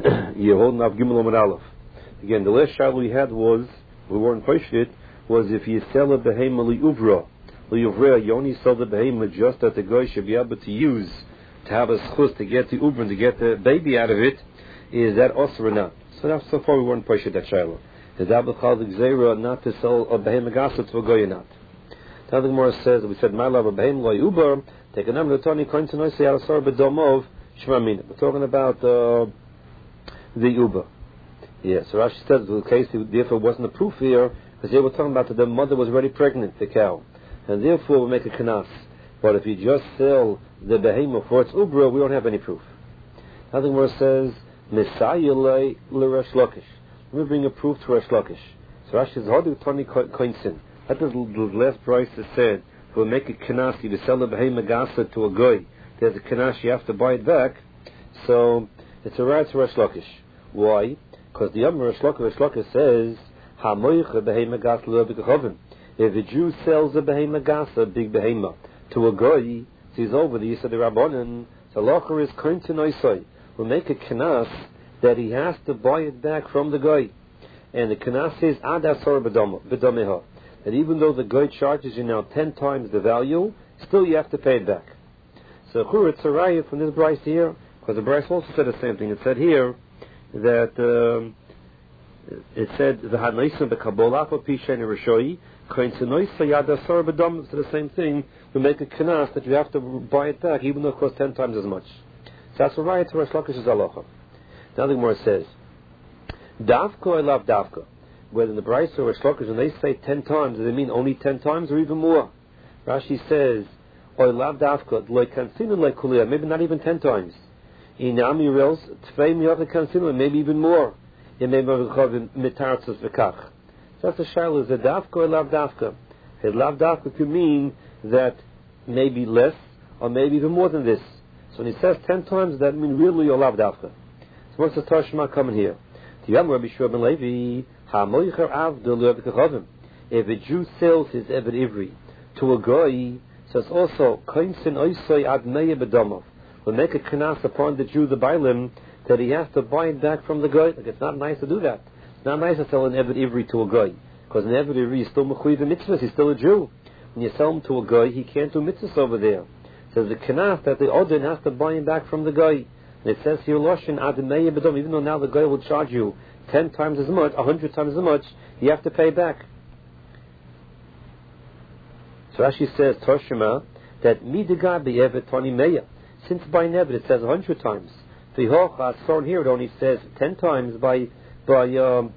You're holding up Gimel Amud Aleph. Again, the last shot we had was, we weren't pushed it, was if you sell a behema li'uvra. Li'uvra, you only sell the behema just that the guy should be able to use, to have a schus to get the ubra, to get the baby out of it. Is that osur or not? So far we weren't pushed that shiloh. Is that b'chal the gzeira not to sell a behema gasa to a guy or not? Now the Gemara says, we said, my love, a behema li'ubar, take a number of tani koin to noisi alasar b'domov shmamina. We're talking about the uber. Yeah, so Rashi says the case, therefore wasn't a proof here, because they were talking about that the mother was already pregnant, the cow, and therefore we make a kanas. But if you just sell the behemoth for its ubra, we don't have any proof. Now the Gemara says, Messiah l'Resh Lakish. Let me bring a proof to Resh Lakish. So Rashi says, how do Tony Koinsin? That is the last price that said, if we make a kanas, you sell the behemoth gasa to a goy, there's a kanas, you have to buy it back. So it's a right to Resh Lakish. Why? Because the Yom Resh Lakish says, HaMoicha behema gas l'Bikachovim. If a Jew sells a behema gas, a big behema, to a goy, he's over the Yisad Rabbanan, so Locher is koin to noisoi. We'll make a kanas that he has to buy it back from the goy. And the kanas says, Ad asor b'domeha. That even though the goy charges you now 10 times the value, still you have to pay it back. So Chur, it's a raya from this Bryce here, because the Bryce also said the same thing. It said here that it said the Hanoisim beKabbalah for Pishen Rishoi, Koinzenoisa Yadasor Bedom. It's the same thing. We make a kanas that you have to buy it back, even though it costs 10 times as much. So that's a right to Resh Lakish's halacha. Now the Gemara says, Davka I love Davka. Whether in the Bryce or Resh Lakish, when they say 10 times, do they mean only 10 times or even more? Rashi says, I love Davka, like Kansinu like Kulia, maybe not even 10 times. Inami Rels, Tfei Miyot Kansinu, maybe even more. It may be mitartzos v'kach. So that's the shaila, is a dafka or lav dafka? A lav dafka could mean that maybe less, or maybe even more than this. So when he says 10 times, that means really or lav dafka. So what's the Tashma coming here? If a Jew sells his Eved Ivri to a goy, so it's also koinsin oisoi ad meya b'domov. We'll make a kanas upon the Jew, the Bailim, that he has to buy it back from the goy. Like, it's not nice to do that. It's not nice to sell an Eved Ivri to a goy, because an Eved Ivri is still mechuyev mitzvahs. He's still a Jew. When you sell him to a goy, he can't do mitzvahs over there. So the kanas that the Odin has to buy him back from the goy. And it says here, Loshin Ademei Bedom, even though now the guy will charge you 10 times as much, 100 times as much, you have to pay back. So Rashi says, Toshima, that Midiga Be'evet Toni Meya. Since by Nevet it says 100 times. V'hoch Asor here it only says 10 times by the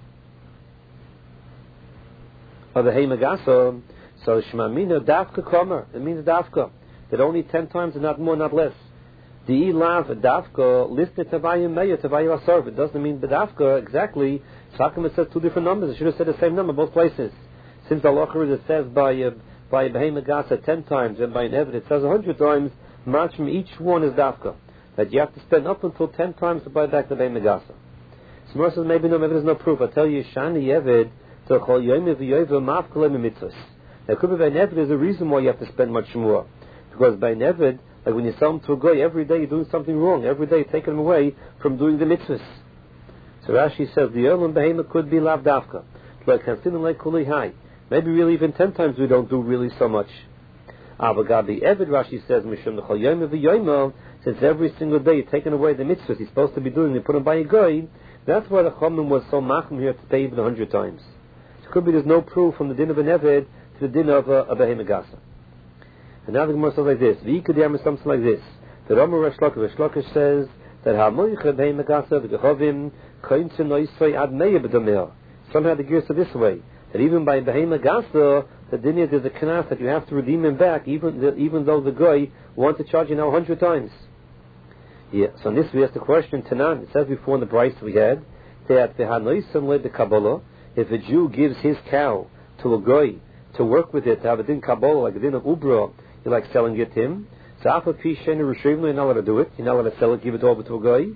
Heimagasa. So Shmamina Dafka Komer, it means Dafka. That only 10 times and not more, not less. The ilav dafka listed tavayim meya tavayim asar. It doesn't mean bedafka exactly. Shakim it says 2 different numbers. It should have said the same number both places. Since the halacha it says by behema gasa 10 times and by an eved it says 100 times. Much from each one is dafka. That you have to spend up until 10 times to buy back the behema gasa. Some says maybe no, maybe there's no proof. I tell you, shani eved to chol yoyim v'yoyim mafkalem mitzvos. There could be by an eved there's a reason why you have to spend much more, because by an eved, like when you sell them to a guy, every day you're doing something wrong. Every day you're taking them away from doing the mitzvahs. So Rashi says the Erlam Behema could be lav dafka. Like Hansin like Kuli Hai. Maybe really even 10 times we don't do really so much. Abagabi Eved, Rashi says, Mishum Nechol Yom V'Yoyim, since every single day you're taking away the mitzvahs he's supposed to be doing, you put them by a guy, that's why the Chomim was so machim here to pay even 100 times. So it could be there's no proof from the din of an Eved to the din of a Behema Gasa. And now the Gemara says like this. V'ikadiyam is something like this. The Rama Resh Lakish says that ha'moicha behema gasa v'gechovim kointzin noisoi ad meya b'domeh. Somehow the gear said this way, that even by behema gasa, the din is there's a kanas that you have to redeem him back, even though the guy wants to charge you now 100 times. Yeah. So on this we ask the question, Tanan, it says before in the Bryce we had, that the ha'noisim le Kabbalah, if a Jew gives his cow to a guy to work with it, to have a din Kabbalah, like a din of Ubra, you like selling it to him. So after Pishen Rishivno, you're not allowed to do it. You're not allowed to sell it, give it over to a guy.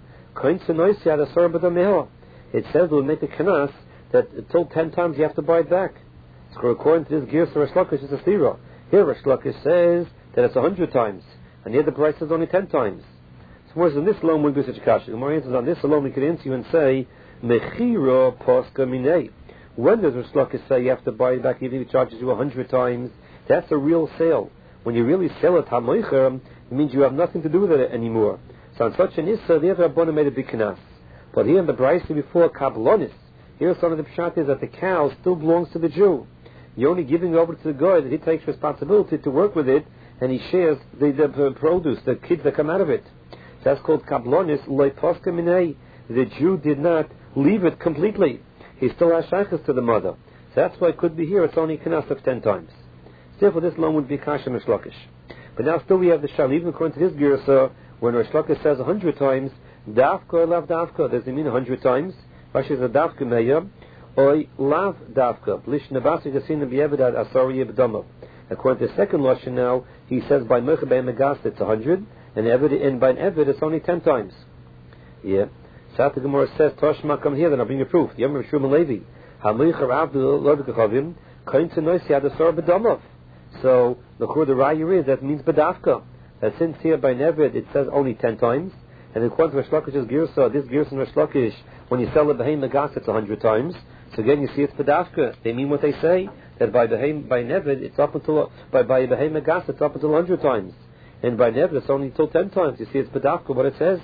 It says we'll make a kanas that until 10 times you have to buy it back. So according to this gear, so Resh Lakish is a stira. Here Resh Lakish says that it's 100 times, and here the price is only 10 times. So Whereas in this alone wouldn't be such a kasha. The Gemara answers on this alone we could answer you and say, Mechira Posca Minei. When does Rish Lakish say you have to buy it back even if he charges you 100 times? That's a real sale. When you really sell it, Hamoicher, it means you have nothing to do with it anymore. So on such an Issa, the other Rabbana made a big kanas. But here in the Brisa before Kablonis, here some of the pshat is that the cow still belongs to the Jew. You're only giving it over to the guy that he takes responsibility to work with it, and he shares the produce, the kids that come out of it. So that's called Kablonis Loi Posca Minei. The Jew did not leave it completely. He still has shaykhs to the mother. So that's why it could be here, it's only kanas of 10 times. Therefore this loan would be kasha Rish Lakish. But now still we have the shal, even according to this girsa, when Rish Lakish says 100 times, Dafka lav dafka, does it mean 100 times? Rashi says a dafka meya, oi lav dafka, blish nabasi gasin b'yevedad asari yebdama. According to the second lashon now, he says by Mechah Be'em Megas it's 100, and by an Eved it's only 10 times. Yeah. So the Gemara says, Toshma, come here, then I'll bring you proof. The Yom Rishum Levi, Hamichar Abdul Lodikachavim, Kain Tenoisi Adasar B'damav. So, the Raya is, that means B'dafka. That since here by Neved it says only 10 times, and according to Rish Lakish's Girsa, this Girsa and Rish Lakish, when you sell the Behem Megas it's 100 times. So again you see it's B'dafka. They mean what they say, that by Neved it's up until, by Behem Megas it's up until 100 times. And by Neved it's only until 10 times. You see it's B'dafka, what it says.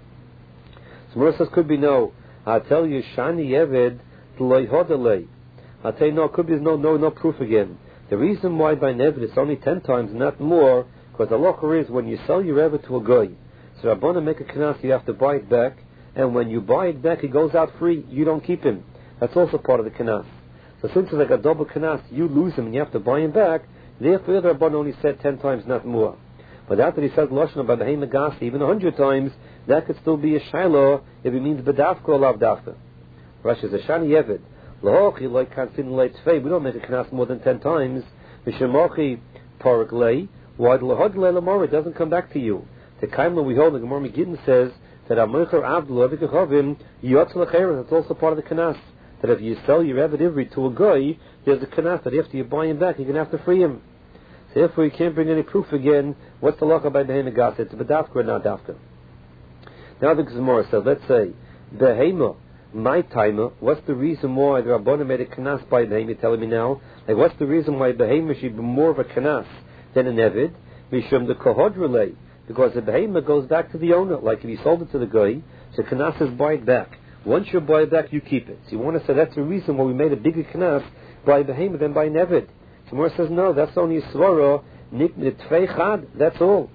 So Mura says could be no. I'll tell you, Shani Yeved L'Loi Hodalei. I'll tell you no, could be no proof again. The reason why by Neved it's only 10 times, not more, because the halacha is when you sell your Eved to a guy, so Rabbana make a kanas, you have to buy it back, and when you buy it back, he goes out free. You don't keep him. That's also part of the kanas. So since it's like a double kanas, you lose him and you have to buy him back. Therefore, the Rabbana only said 10 times, not more. But after he says lashon by Behem Megas even 100 times, that could still be a shiloh if it means bedafka or lav dafka. Rashi says a shani yeved lahochi like kansin leitzvei. We don't make a kanas more than 10 times. Mishemochi parak lei. Why the lahod lei lamor? It doesn't come back to you. The kaimla we hold, the Gemara Megiddo says that Amoicher Abdul Avikachavim Yotz Lecheres. It's also part of the kanas. That if you sell your Eved Ivri to a guy, there's a kanas that after you buy him back, you're going to have to free him. So therefore you can't bring any proof again. What's the lacha by Behem Megas? It's bedafka or not dafka. Now the Gemara says, let's say, Behema, my timer, what's the reason why the Rabbana made a kanas by Behema? You're telling me now? Like, what's the reason why Behema should be more of a kanas than an Eved? Mishum the kohod relay. Because the Behema goes back to the owner. Like if he sold it to the guy, so kanas is buy it back. Once you buy it back, you keep it. So you want to say that's the reason why we made a bigger kanas by Behema than by an Eved. So Gemara says, no, that's only a svara, nikne tvei chad, that's all.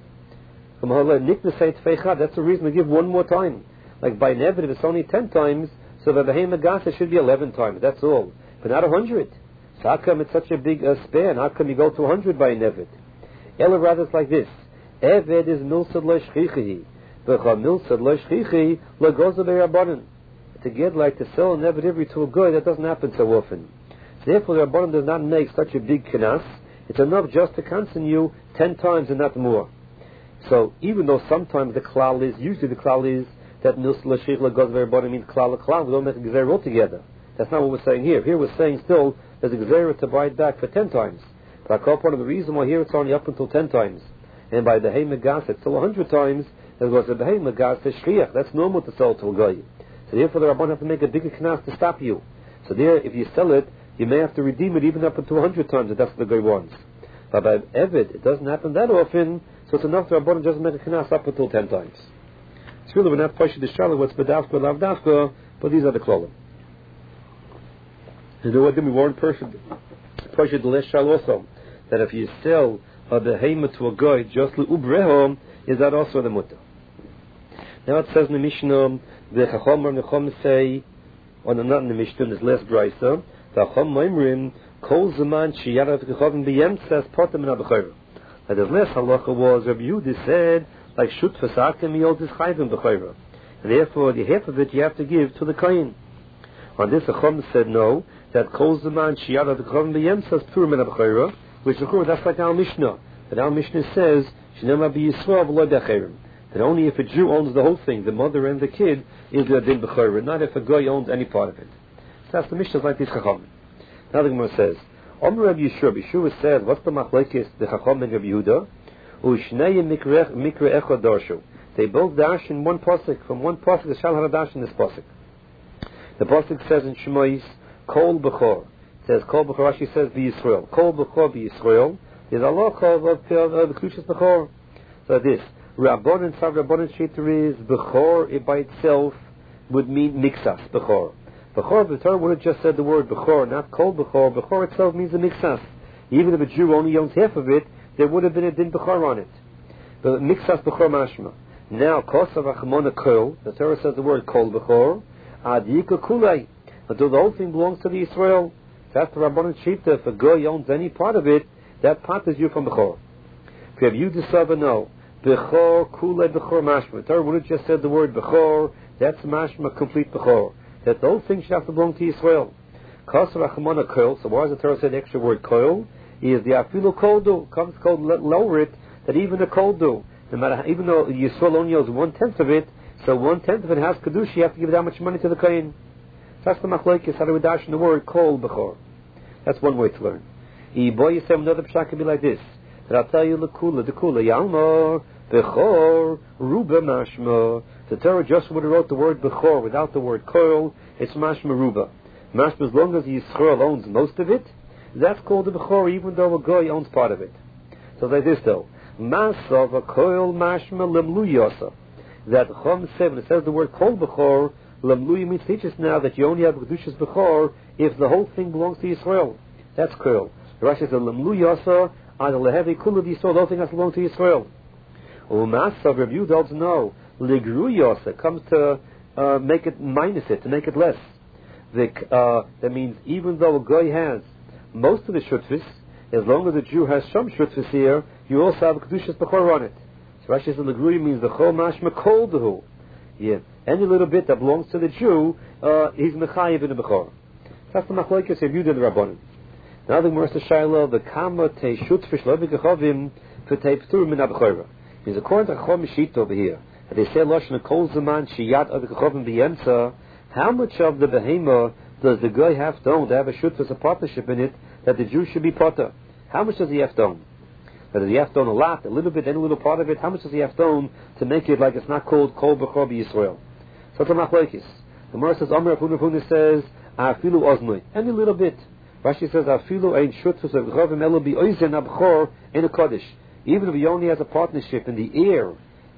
That's the reason to give one more time. Like by Neved, if it's only 10 times, so by Behem Megas it should be 11 times. That's all, but not 100. So how come it's such a big span? How come you go to 100 by Neved? Ella rather it's like this: Eved is milsad lo shchichi, v'cha milsad lo shchichi lo goza be'Rabbanan. To get like to sell an Eved Ivri to a guy, that doesn't happen so often. So therefore, the Rabbanan does not make such a big kanas. It's enough just to cancel you 10 times and not more. So even though sometimes usually the klal is that milsad lo shchichi lo goza be'Rabbanan means klal l'klal, we don't make a gzeira altogether. That's not what we're saying here. Here we're saying still there's a gzeira to buy it back for 10 times. But I call part of the reason why here it's only up until 10 times. And by the Behem Megas it's still 100 times, and because the Behem Megas is shchiach. That's normal to sell to a guy. So therefore the Rabban have to make a bigger kanas to stop you. So there, if you sell it, you may have to redeem it even up until 100 times if that's what the guy wants. But by Eved, it doesn't happen that often, so it's enough the Rabban doesn't make a kanas up until 10 times. It's really, we're not pushing the shalom, what's bedafka, lav dafka, but these are the klolim. And the way we weren't pushing the less shal also, that if you sell a behema to a guy just le'ubreho, is that also the mutter? Now it says in the Mishnah, the Chacham and the Chacham say, or not in the Mishnah, there's less brisa, the Chacham Maimrim, kol zaman shiyarav kechavim b'yemtzas potem min ha'bechayra. That there's less halacha was, Rabbi Yehuda said, like shut fasakim yod is chayvim b'chayra. And therefore, the half of it you have to give to the kohen. On this, Chacham said no, that kol zaman shiyarav kechavim b'yemtzas pur min ha'bechayra, which of course that's like our Mishnah. That our Mishnah says, shenema b'yisrael v'lo b'chayrim. That only if a Jew owns the whole thing, the mother and the kid, is the din b'chayra, not if a guy owns any part of it. So that's the Mishnah like this Chacham. Now the Gemara says, Omer Rabbi Yeshua said, what's the machlekes the Chacham and Rabbi Yehuda? U'shnei mikre echad darshu. They both dash in one pasuk. From one pasuk, the shal dash in this pasuk. The pasuk says in Shmois, Kol Bechor. It says Kol Bechor. Rashi says B'Yisrael. Kol Bechor B'Yisrael. There's a law called the Kedushas Bechor. So this Rabbanan Sav Rabbanan Shiter is Bechor. It by itself would mean Mixas Bechor. Bechor, the Torah would have just said the word Bechor, not Kol Bechor. Bechor itself means a Mixas. Even if a Jew only owns half of it, there would have been a din Bechor on it. But Mixas Bechor Mashma. Now, Kosav Achmona Kol, the Torah says the word Kol Bechor, Adika Kulei, until the whole thing belongs to the Israel. That's the Rabbanan Shita. If a guy owns any part of it, that part is you from Bechor. If you have you discover no, Bechor Kulei Bechor Mashma. The Torah would have just said the word Bechor, that's Mashma, complete Bechor. That the whole thing should have to belong to Israel. Kosav Achmona Kol, so why does the Torah say the extra word Kol? Is the Afilu Koldu, comes called lower it, that even a Koldu. No matter, even though Yisrael only owes 1/10 of it, so 1/10 of it has Kedusha, you have to give that much money to the Kohen. That's the Machlokes, how do we dash in the word Kol Bechor. That's one way to learn. Boy, another pshat can be like this. That I'll tell you, the Kula, Yalma, Bechor, Ruba Mashma. The Torah just would have wrote the word Bechor without the word Kol, it's Mashma Ruba. Mashma, as long as Yisrael owns most of it, that's called the Bechor, even though a Goy owns part of it. So like this though. Masav a Kol Mashma Lemluyasa. That Chum 7, it says the word Kol Bechor, Lemluya means teaches now that you only have Kedushas Bechor if the whole thing belongs to Yisrael. That's Kol. The Rashi says Lemluyasa, and the Lehevi Kula Yisrael, the whole thing has to belong to Yisrael. Masav Review does know, Ligruyasa comes to make it minus it, to make it less. That means even though a guy has most of the shutfis, as long as a Jew has some shutfis here, you also have Kedushas Bechor on it. So Rashi says Ligrui means the Chol Mashma Kol Dehu. Yeah. Any little bit that belongs to the Jew, he's Mechayiv in the Bechor. That's the Machlokes of Yudah the Rabbanim. Now the Gemara says Shaila, the Kama Te Shutfish Lo B'Gechavim V'Tei P'tur Min HaBechora. Is according to Chom Mishit over here, that they say Lashon Kol Zaman Shiyat Ad Gechavim B'Yemtza. How much of the behemah does the guy have to own to have a shutfis, a partnership in it, that the Jew should be potter? How much does he have to own? Does he have to own a lot, a little bit, any little part of it? How much does he have to own to make it like it's not called Kol Bechor B'Yisrael? So it's a machlokes. The Gemara says, Amr Rav says, Afilu Oznoi, any little bit. Rashi says, Afilu Ein Shutfus of Gechavim Elo B'Oizen Abchor in a Kodesh. Even if he only has a partnership in the air,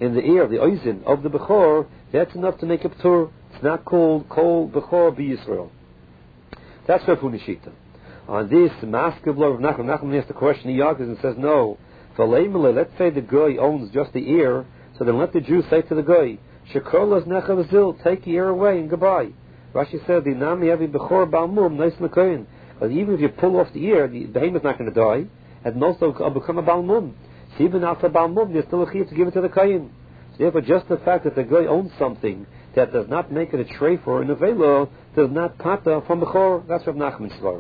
the Oizen of the Bechor, that's enough to make a P'tur. It's not called Kol Bechor B'Yisrael. That's Rav Huna Shita. On this, Masker of Rav Nachman asks the question, he argues and says, no. Let's say the guy owns just the ear, so then let the Jew say to the guy, Shekolas Nechavazil, take the ear away and goodbye. Rashi said, the Nami Avi Bechor Balmum, nice Lekoyin. But even if you pull off the ear, the behemoth is not going to die, and also will become a Balmum. So even after Balmum, there's still a chiyuv to give it to the Koyin. So therefore, just the fact that the guy owns something that does not make it a tray for an avela does not pata from Bechor. That's Rav Nachman's svara.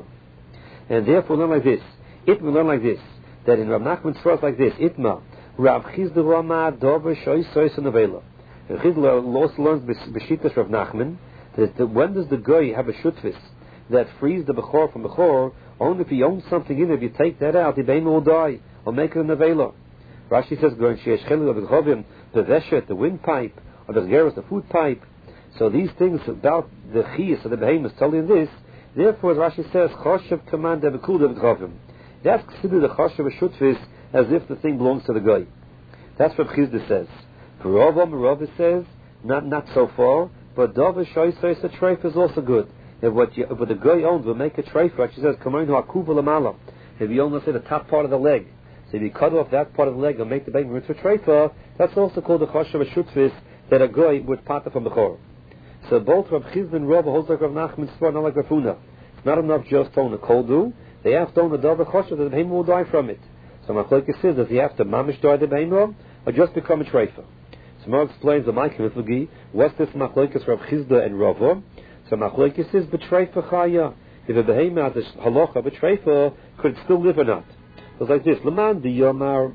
And therefore, learn like this. Itma learn like this. That in Rav Nachman's svara like this. Itma Rav Chizda Rama Dover Shoy Sois an avela. Rav Chizda also learns b'shitas Rav Nachman that when does the guy have a shutfis that frees the Bechor from Bechor? Only if he owns something in it. If you take that out, the behemoth will die or make it an avela. Rashi says, "Going sheyesh chelu of the chovim, the veshet, the windpipe, or the geras, the food pipe." So these things about the chiyus of the behemoth is telling this. Therefore, as Rashi says, "Choshev command debekul debekhovim." That's considered the choshev a shutfis as if the thing belongs to the guy. That's what Chizda says. For Rav says, not so far, but Dov shoyis a treif is also good. If what the guy owns will make a treif, Rashi says, "Kamein ha'kuva lamala." If you only say the top part of the leg, so if you cut off that part of the leg and make the behemoth into a treifa, that's also called the choshev a shutfis that a guy would pata from the chor. So both Rav Chizda and Rav holds like Rav Nachman's svara, not like Rav Huna. It's not enough just to own a koldu. They have to own a davar choshev that the behemoth will die from it. So Machlokes says, does he have to mamish die the behemoth or just become a treifa? So Mar explains the Ma'ikah, what's this Machlokes Rav Chizda and Rava? So Machlokes says b'treifa chaya. If a behemoth has a halacha b'treifa, could it still live or not? So it's like this: Laman di Yomar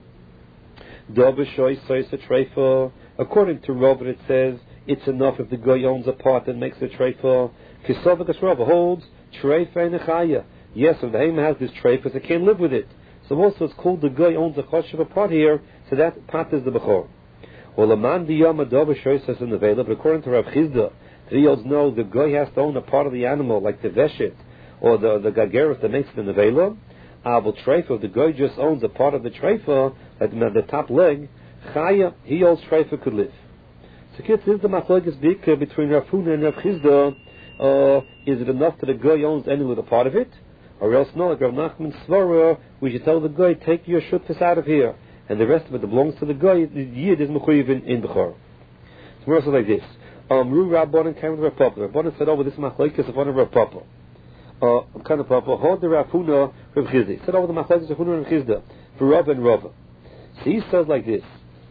davar shoy sois a treifa. According to Rava, it says it's enough if the guy owns a part and makes a treifa. Kisovakas Rava holds treifa and chaya. Yes, if the behemoth has this treifa, it can't live with it. So also it's called the guy owns a choshev a part here, so that part is the bechor. Well, the man the Yom Adova shows us in the Vela, but according to Rav Chizda, he holds no, the guy has to own a part of the animal, like the veshet, or the gageres that makes it in the Vela. Abel Treifa, the guy just owns a part of the Treifa, like the top leg, Chaya, he holds Treifa could live. So kids, this is the machlokes big between Rav Huna and Rav Chizda. Is it enough that the guy owns any little part of it? Or else no, like Rav Nachman Svara, we should tell the guy, take your shutfis out of here, and the rest of it belongs to the guy. The Yid is mechuyev in Bechor. It's more so like this. Ru Rabbanan came to Rav Papa. Rabbanan said, over this machlokes of one of Rav Papa. Kind of Papa, hold the Rav Huna Rav Chizda. Said over the machlokes of Huna and Chizda for Rav and Rava. So he says like this.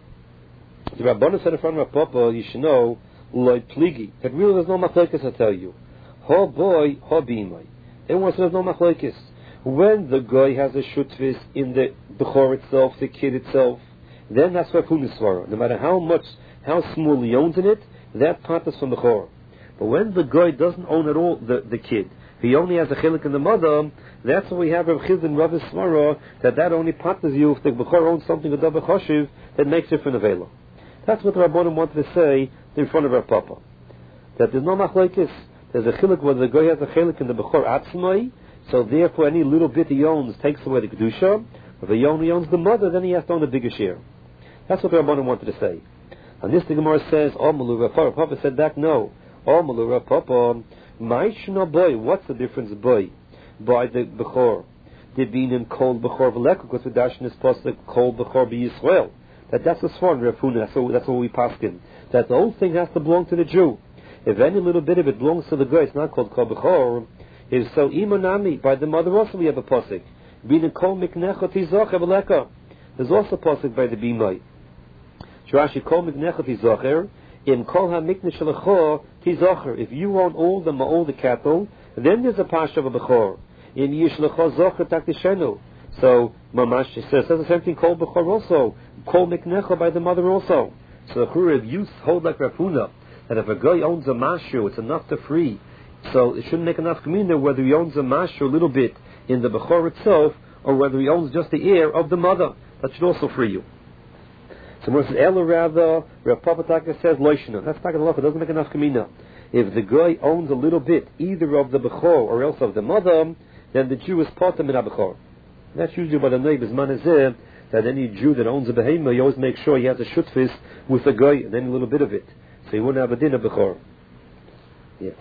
The Rabbanan said in front of Rav Papa, you should know, like pligi, that really there's no machlokes, I tell you. Ha boy, ha bimai. Everyone says there's no machlokes. When the guy has a shutfis in the Bechor itself, the kid itself, then that's Rav Huna Svara. No matter how small he owns in it, that part is from the Bechor. But when the guy doesn't own at all the kid, he only has a chilik in the mother, that's what we have Rav Chizda and Rav Svara, that only partners you if the Bechor owns something with double choshev that makes it from the Vela. That's what the Rabbanim wanted to say in front of Rav Papa. That there's no machlokes. There's a chilik whether the guy has a chilik in the Bechor atzmai, so therefore any little bit he owns takes away the kedusha. If he only owns the mother, then he has to own the bigger share. That's what the Rabbanim wanted to say. And this the Gemara says, Malu Rav Papa. Papa said back, no. Malu Rav Papa, Ma'ishna boy. What's the difference, boy? By the Bechor. There being in Kol Bechor V'leka, because the Dashin is supposed to Kol Bechor be Yisrael. That's the sworn Rav Huna. That's what we paskin. That the whole thing has to belong to the Jew. If any little bit of it belongs to the guy, it's not called Kol Bechor. Is so imonami by the mother also we have a pasuk. Being in Kol Miknecha Tizocher V'leka. There's also a pasuk by the Bimai. Rashi Kol Miknecha Tizocher. In Kol HaMikne Shelecho Tizocher. If you own all the cattle, then there's a pasha of a Bechor. In Yishlecho Zocher Taktishenu. So Mamash says the same thing. Kol Bechor also. Kol Miknecha by the mother also. So if you hold like Rav Huna, that if a guy owns a mashu, it's enough to free. So it shouldn't make enough kamina whether he owns a mashu a little bit in the Bechor itself, or whether he owns just the heir of the mother. That should also free you. So when it says Ela rather, Rav Papa Taka says Loishna. That's Taka Lofa, it doesn't make enough kamina. If the guy owns a little bit, either of the Bechor or else of the mother, then the Jew is part of the Bechor. That's usually by the neighbor's manazeh, that any Jew that owns a behemah, you always make sure he has a shutfis with the guy and any little bit of it. So he wouldn't have a din of Bechor. Yes.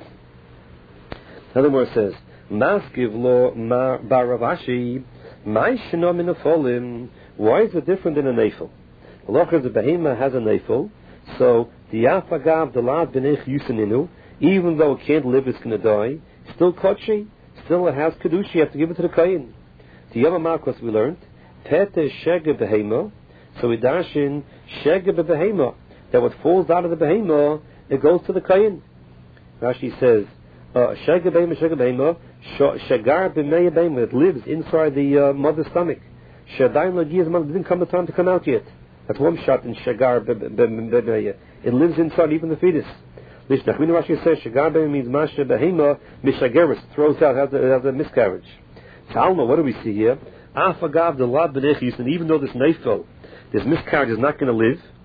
Another word says, Maskiv lo baravashi, my shenom in a folim. Why is it different than a nefel? Allah the behemah has a nefel, so the afagav the lad benech yusininu, even though it can't live, it's going to die, still kotchi, still it has kedusha, you have to give it to the kayin. The Yom Makos we learned, Pete Shege Behema, so we dash in Shege Behema, that what falls out of the Behema, it goes to the Kayin. Rashi says, Shege Behema, Shagar B'meya Behema, it lives inside the mother's stomach. Shadaim Lagiyah's mother didn't come the time to come out yet. That's one shot in Shagar B'meya. It lives inside even the fetus. Lishnach, when Rashi says Shagar Behema means Masha Behema, Mishageris, throws out, has a miscarriage. Talma, what do we see here? Afagav the lad benechis, and even though this nefel, this miscarriage is not going to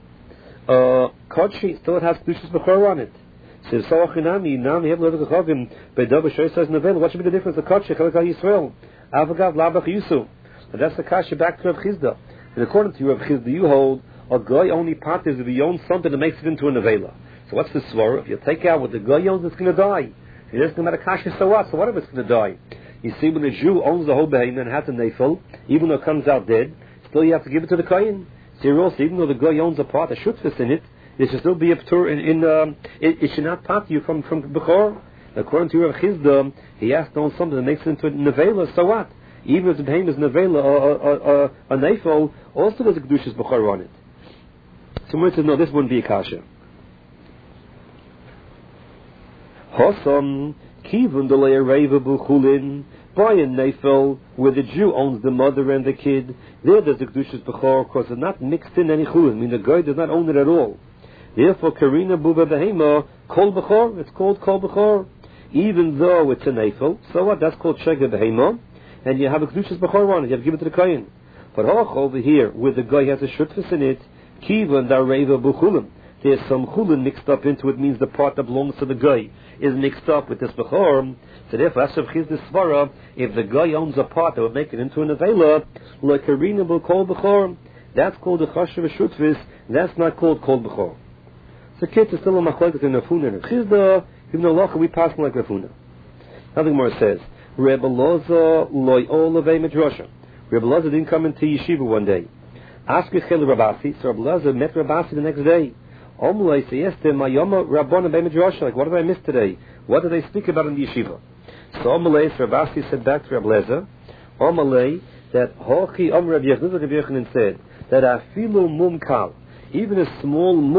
live, kodshi still has kedushas bechor on it. Says Sawachinami, now we have a little chagim. Bedav shoy says nevel. What should be the difference? The kodshi chalakal Yisrael. Afagav labach yusu. And that's the kasha back to Rav Chizda. And according to Rav Chizda, you hold a guy only part is if he owns something that makes it into a nevela. So what's the svara? If you take out what the guy owns, it's going to die. If it doesn't matter kasha, so what? So what if it's going to die? You see, when a Jew owns the whole behemoth and has a nefel, even though it comes out dead, still you have to give it to the kohen. So also, even though the guy owns a part, a shutfis in it, it should still be a ptur it should not part you from Bechor. According to Rav Chizda, he has to own something that makes it into a nevela, so what? Even if the behemoth is nevela or a nefel, also there's a kedushas Bechor on it. Someone says, no, this wouldn't be a kasha. Hossam, Kivun the Le'ereva Buchulin, by a nefel, where the Jew owns the mother and the kid, there's the Kedushas Bechor, because it's not mixed in any chulin. I mean, the guy does not own it at all. Therefore, Karina Buba Behema, Kol Bechor, it's called Kol Bechor. Even though it's a nefel, so what? That's called Shega Behema, and you have a Kedushas Bechor on it, you have to give it to the Kayin. But over here, where the guy has a shutfis in it, Kivan dareva buchulim. There's some chulin mixed up into it, means the part that belongs to the guy is mixed up with this bechor. So therefore, Asav Chiz the Svara, if the guy owns a part that would make it into an avela, like a renewable kol bechor, that's called a chashav shutvis. That's not called kol bechor. So kids is still a machlokes in Rafuna and Chizda. Even though Lacha we pass like Rafuna. Nothing more says. Rebbe Loza loy olavei midrasha. Rebbe Loza didn't come into yeshiva one day. Ask Yechel Rabasi. So Rebbe Loza met Rabasi the next day. Omlei say yes to Mayoma Rabbana bei midrasha. Like, what did I miss today? What did they speak about in the yeshiva? So Omlei, Rabasi said back to Rebbe Loza, Omlei, that Hochi Om Rabbi Yehuda said that afilu mum kal, even a small mum